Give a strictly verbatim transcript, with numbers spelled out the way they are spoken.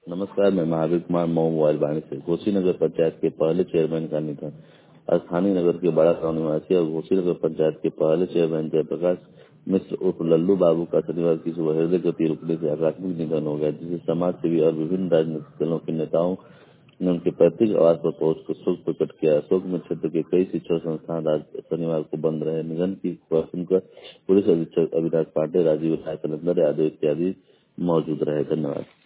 नमस्कार, मैं महावीर कुमार मऊ मोबाइल वाणी से। घोसीनगर पंचायत के पहले चेयरमैन का निधन। स्थानीय नगर के बड़ा गांव निवासी और घोसीनगर पंचायत के पहले चेयरमैन जयप्रकाश मिश्र उर्फ लल्लू बाबू का शनिवार की सुबह हृदय गति रुकने से आकस्मिक निधन हो गया, जिसे समाज सेवी और विभिन्न राजनीतिक दलों के नेताओं ने उनके पैतृक आवास पर पहुंचकर शोक प्रकट किया। शोक में क्षेत्र के कई शिक्षण संस्थान शनिवार को बंद रहे। निधन की खबर सुनकर पुलिस अधीक्षक अविनाश पांडे, राजीव राय, कलंदर यादव इत्यादि मौजूद रहे। धन्यवाद।